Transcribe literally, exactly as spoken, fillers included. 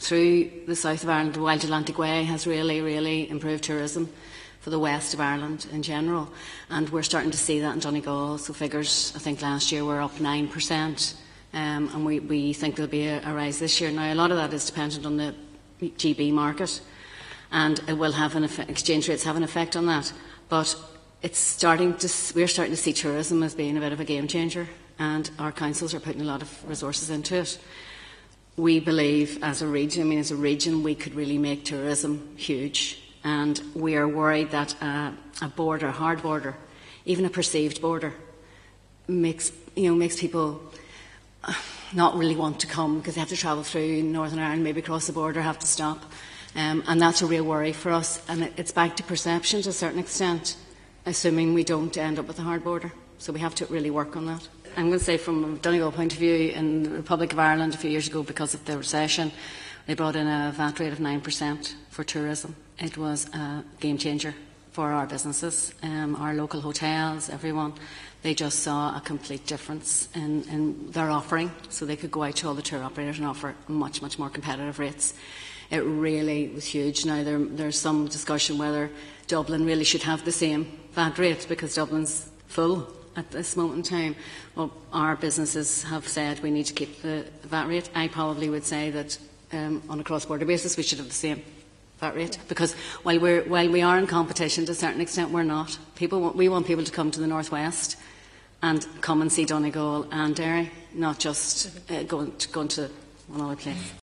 through the south of Ireland, the Wild Atlantic Way has really, really improved tourism for the west of Ireland in general. And we're starting to see that in Donegal. So figures, I think last year were up nine percent. Um, and we, we think there'll be a, a rise this year. Now, a lot of that is dependent on the G B market, and it will have an effect, exchange rates have an effect on that. But it's starting to, we're starting to see tourism as being a bit of a game changer, and our councils are putting a lot of resources into it. We believe as a region, I mean as a region, we could really make tourism huge, and we are worried that uh, a border, a hard border, even a perceived border, makes, you know, makes people not really want to come because they have to travel through Northern Ireland, maybe cross the border, have to stop. Um, and that's a real worry for us. And it, it's back to perception to a certain extent, assuming we don't end up with a hard border. So we have to really work on that. I'm going to say from a Donegal point of view, in the Republic of Ireland a few years ago, because of the recession, they brought in a V A T rate of nine percent for tourism. It was a game changer for our businesses, um, our local hotels, everyone. They just saw a complete difference in, in their offering, so they could go out to all the tour operators and offer much, much more competitive rates. It really was huge. Now, there, there's some discussion whether Dublin really should have the same V A T rate because Dublin's full at this moment in time. Well, our businesses have said we need to keep the V A T rate. I probably would say that um, on a cross-border basis we should have the same V A T rate, because while, we're, while we are in competition to a certain extent, we're not. People want, we want people to come to the northwest and come and see Donegal and Derry, not just uh, going, to, going to another place.